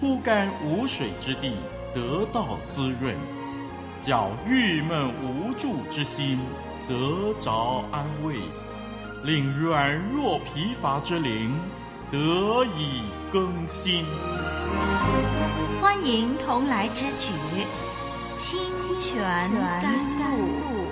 枯干无水之地得到滋润，叫郁闷无助之心得着安慰，令软弱疲乏之灵得以更新。 欢迎同来之曲《清泉甘露》。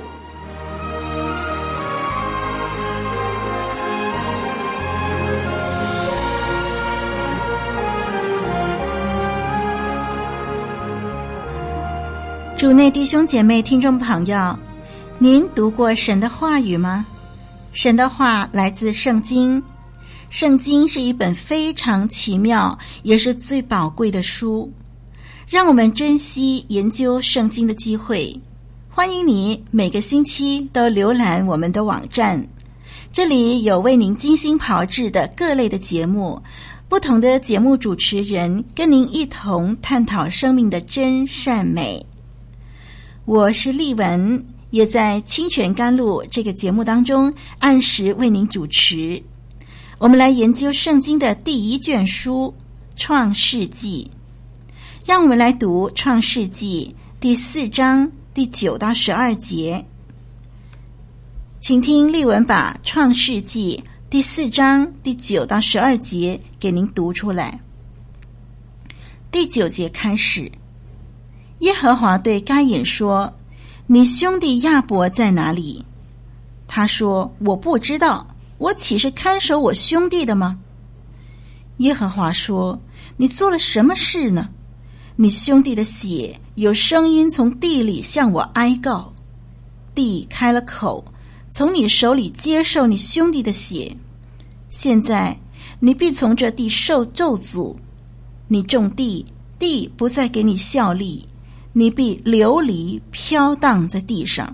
主内弟兄姐妹听众朋友，您读过神的话语吗？神的话来自圣经，圣经是一本非常奇妙也是最宝贵的书，让我们珍惜研究圣经的机会。欢迎你每个星期都浏览我们的网站，这里有为您精心炮制的各类的节目，不同的节目主持人跟您一同探讨生命的真善美。我是丽文，也在清泉甘露这个节目当中按时为您主持。我们来研究圣经的第一卷书创世纪，让我们来读创世纪第4章第9到12节。请听丽文把创世纪第4章第9到12节给您读出来。第9节开始，耶和华对该隐说：你兄弟亚伯在哪里？他说：我不知道，我岂是看守我兄弟的吗？耶和华说：你做了什么事呢？你兄弟的血有声音从地里向我哀告，地开了口，从你手里接受你兄弟的血。现在你必从这地受咒诅，你种地，地不再给你效力，你必流离飘荡在地上。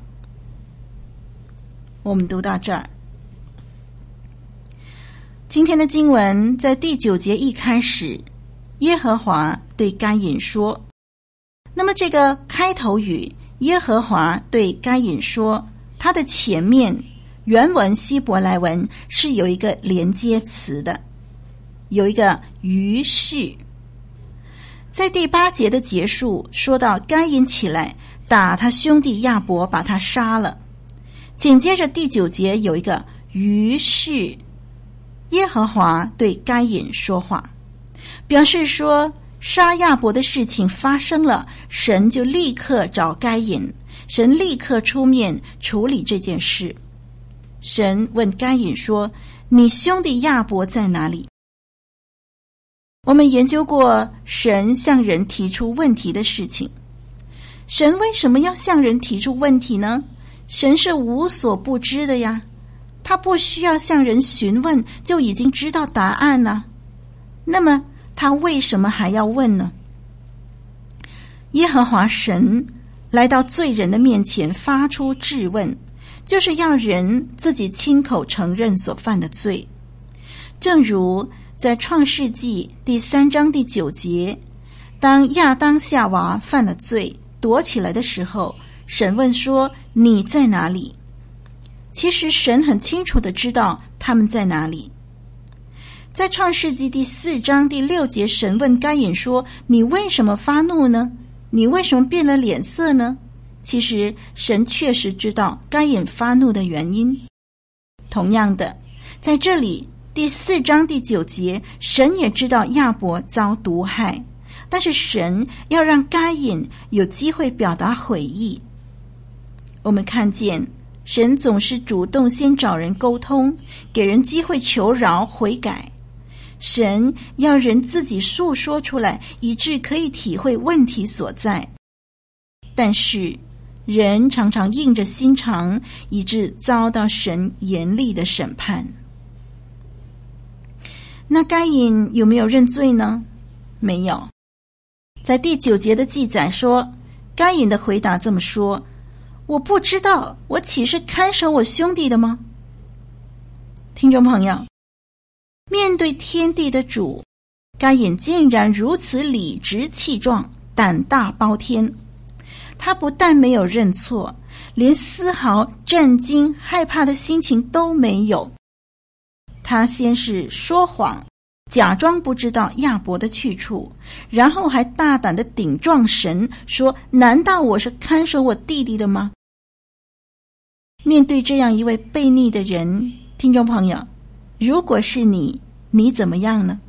我们读到这儿。今天的经文在第9节一开始，耶和华对该隐说。那么这个开头语耶和华对该隐说，它的前面原文希伯来文是有一个连接词的，有一个于是。在第8节的结束说到该隐起来打他兄弟亚伯，把他杀了。紧接着第9节有一个于是，耶和华对该隐说话，表示说杀亚伯的事情发生了，神就立刻找该隐，神立刻出面处理这件事。神问该隐说：你兄弟亚伯在哪里？我们研究过神向人提出问题的事情。神为什么要向人提出问题呢？神是无所不知的呀，他不需要向人询问就已经知道答案了。那么他为什么还要问呢？耶和华神来到罪人的面前发出质问，就是要人自己亲口承认所犯的罪。正如在创世纪第3章第9节，当亚当夏娃犯了罪躲起来的时候，神问说：你在哪里？其实神很清楚地知道他们在哪里。在创世纪第4章第6节，神问该隐说：你为什么发怒呢？你为什么变了脸色呢？其实神确实知道该隐发怒的原因。同样的，在这里第4章第9节，神也知道亚伯遭毒害，但是神要让该隐有机会表达悔意。我们看见神总是主动先找人沟通，给人机会求饶悔改。神要人自己诉说出来，以致可以体会问题所在。但是人常常硬着心肠，以致遭到神严厉的审判。那该隐有没有认罪呢？没有。在第9节的记载说，该隐的回答这么说：我不知道，我岂是看守我兄弟的吗？听众朋友，面对天地的主，该隐竟然如此理直气壮，胆大包天。他不但没有认错，连丝毫震惊害怕的心情都没有。他先是说谎， 假装不知道亚伯的去处，然后还大胆地顶撞神，说：难道我是看守我弟弟的吗？面对这样一位悖逆的人，听众朋友，如果是你怎么样呢？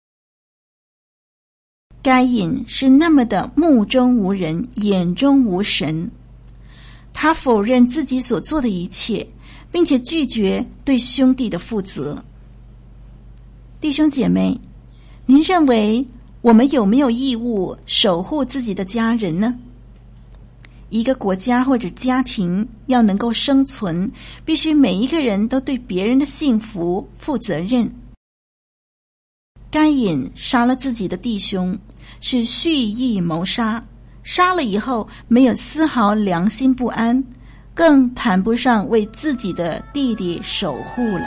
该隐是那么的目中无人，眼中无神，他否认自己所做的一切，并且拒绝对兄弟的负责。弟兄姐妹，您认为我们有没有义务守护自己的家人呢？一个国家或者家庭要能够生存，必须每一个人都对别人的幸福负责任。该隐杀了自己的弟兄，是蓄意谋杀，杀了以后没有丝毫良心不安，更谈不上为自己的弟弟守护了。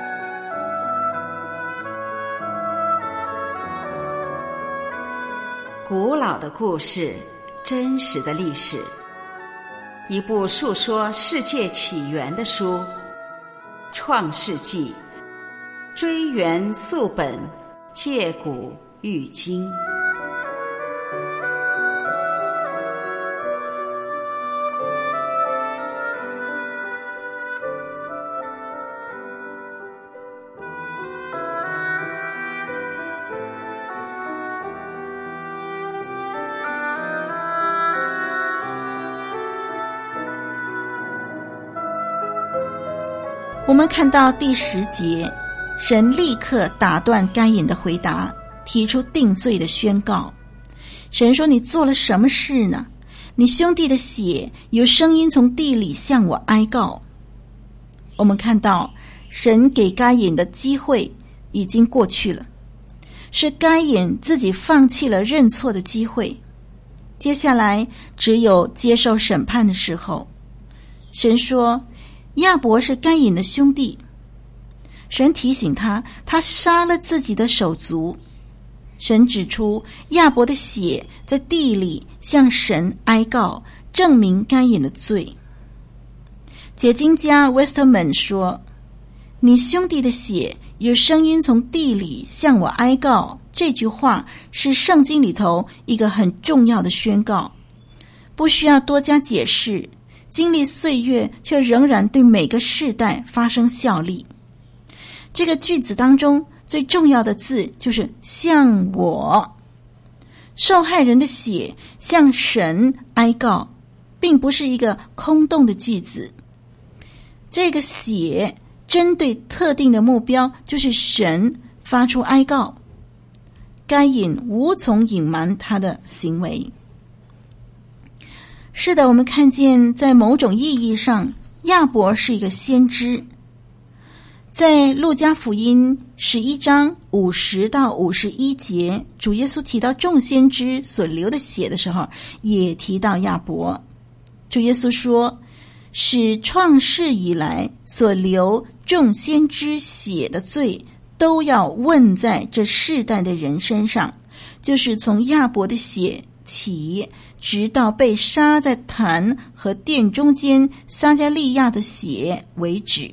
古老的故事，真实的历史，一部述说世界起源的书，《创世纪》，追源溯本，借古喻今。 我们看到第10节，神立刻打断该隐的回答，提出定罪的宣告。神说：你做了什么事呢？你兄弟的血有声音从地里向我哀告。我们看到神给该隐的机会已经过去了，是该隐自己放弃了认错的机会。接下来只有接受审判的时候。神说亚伯是该隐的兄弟，神提醒他杀了自己的手足。神指出亚伯的血在地里向神哀告，证明该隐的罪。解经家 Westerman 说，你兄弟的血有声音从地里向我哀告，这句话是圣经里头一个很重要的宣告，不需要多加解释，经历岁月却仍然对每个世代发生效力。这个句子当中最重要的字就是向我，受害人的血向神哀告，并不是一个空洞的句子。这个血针对特定的目标，就是神发出哀告。该隐无从隐瞒他的行为。是的，我们看见在某种意义上，亚伯是一个先知。在路加福音11章50到51节，主耶稣提到众先知所流的血的时候，也提到亚伯。主耶稣说，使创世以来所流众先知血的罪，都要问在这世代的人身上，就是从亚伯的血起，直到被杀在坛和殿中间撒加利亚的血为止。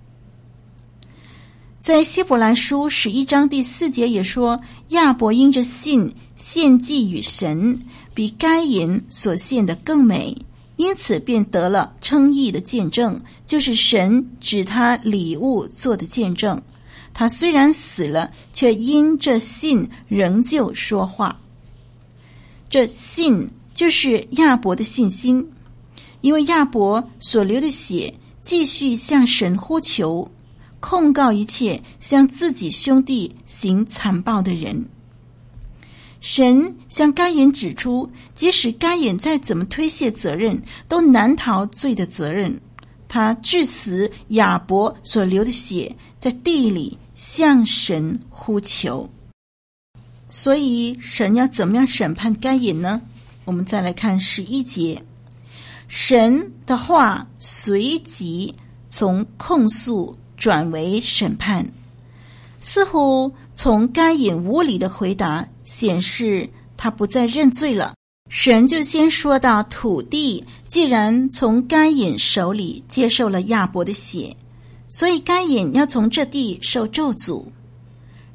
在希伯来书11章第4节也说，亚伯因着信献祭与神，比该隐所献的更美，因此便得了称义的见证，就是神指他礼物做的见证。他虽然死了，却因这信仍旧说话。这信就是亚伯的信心，因为亚伯所流的血继续向神呼求，控告一切向自己兄弟行残暴的人。神向该隐指出，即使该隐再怎么推卸责任，都难逃罪的责任。他致死亚伯所流的血，在地里向神呼求。所以神要怎么样审判该隐呢？我们再来看11节，神的话随即从控诉转为审判，似乎从该隐无理的回答显示他不再认罪了。神就先说到，土地既然从该隐手里接受了亚伯的血，所以该隐要从这地受咒诅。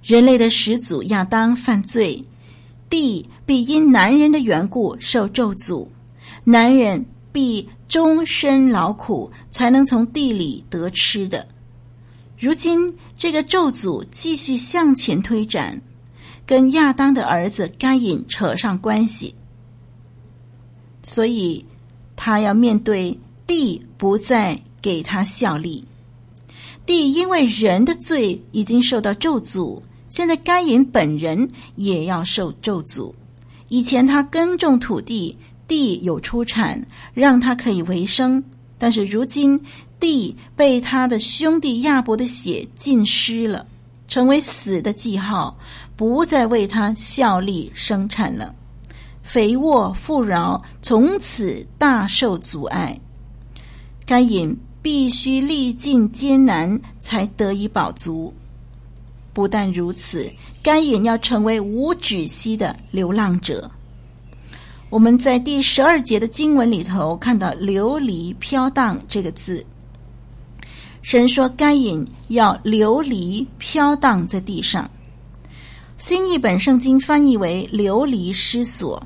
人类的始祖亚当犯罪，地必因男人的缘故受咒诅，男人必终身劳苦才能从地里得吃的。如今这个咒诅继续向前推展，跟亚当的儿子该隐扯上关系，所以他要面对地不再给他效力。地因为人的罪已经受到咒诅，现在该隐本人也要受咒诅。以前他耕种土地，地有出产，让他可以为生，但是如今地被他的兄弟亚伯的血浸湿了，成为死的记号，不再为他效力生产了。肥沃富饶从此大受阻碍，该隐必须历尽艰难才得以饱足。不但如此，该隐要成为无止息的流浪者。我们在第12节的经文里头看到流离飘荡这个字，神说该隐要流离飘荡在地上。新译本圣经翻译为流离失所，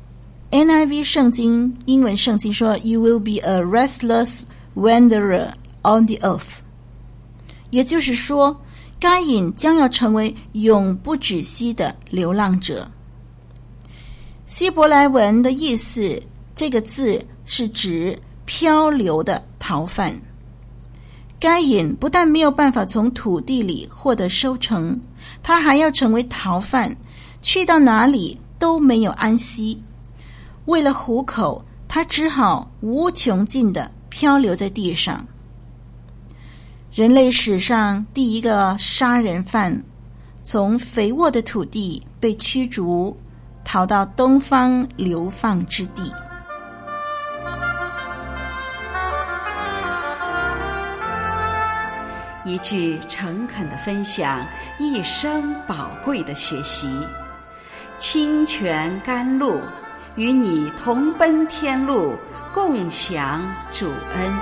NIV 圣经英文圣经说 You will be a restless wanderer on the earth， 也就是说该隐将要成为永不止息的流浪者。希伯来文的意思，这个字是指漂流的逃犯。该隐不但没有办法从土地里获得收成，他还要成为逃犯，去到哪里都没有安息。为了糊口，他只好无穷尽地漂流在地上。人类史上第一个杀人犯，从肥沃的土地被驱逐，逃到东方流放之地。 一句诚恳的分享，一生宝贵的学习。清泉甘露，与你同奔天路，共享主恩。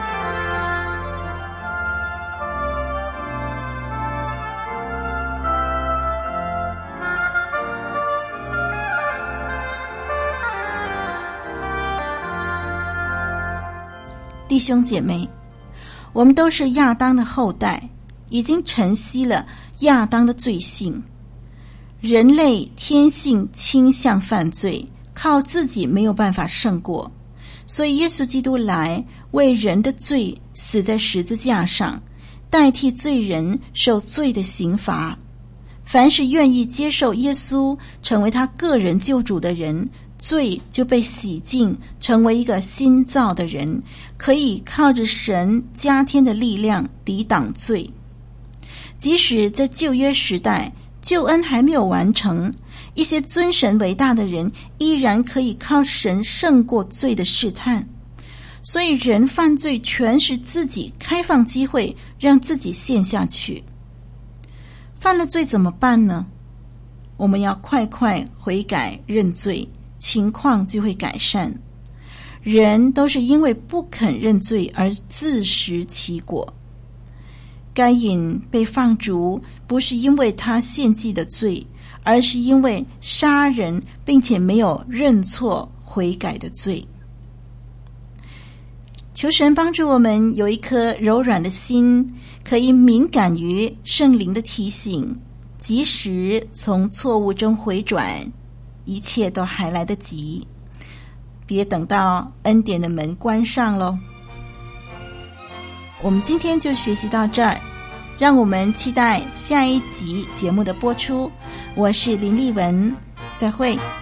弟兄姐妹，我们都是亚当的后代，已经承袭了亚当的罪性。人类天性倾向犯罪，靠自己没有办法胜过，所以耶稣基督来为人的罪死在十字架上，代替罪人受罪的刑罚。凡是愿意接受耶稣成为他个人救主的人，罪就被洗净，成为一个新造的人，可以靠着神加添的力量抵挡罪。即使在旧约时代，救恩还没有完成，一些尊神伟大的人依然可以靠神胜过罪的试探。所以人犯罪全是自己开放机会让自己陷下去。犯了罪怎么办呢？我们要快快悔改认罪，情况就会改善。人都是因为不肯认罪而自食其果。该隐被放逐，不是因为他献祭的罪，而是因为杀人并且没有认错悔改的罪。求神帮助我们有一颗柔软的心，可以敏感于圣灵的提醒，及时从错误中回转，一切都还来得及，别等到恩典的门关上咯。我们今天就学习到这儿，让我们期待下一集节目的播出。我是林丽文，再会。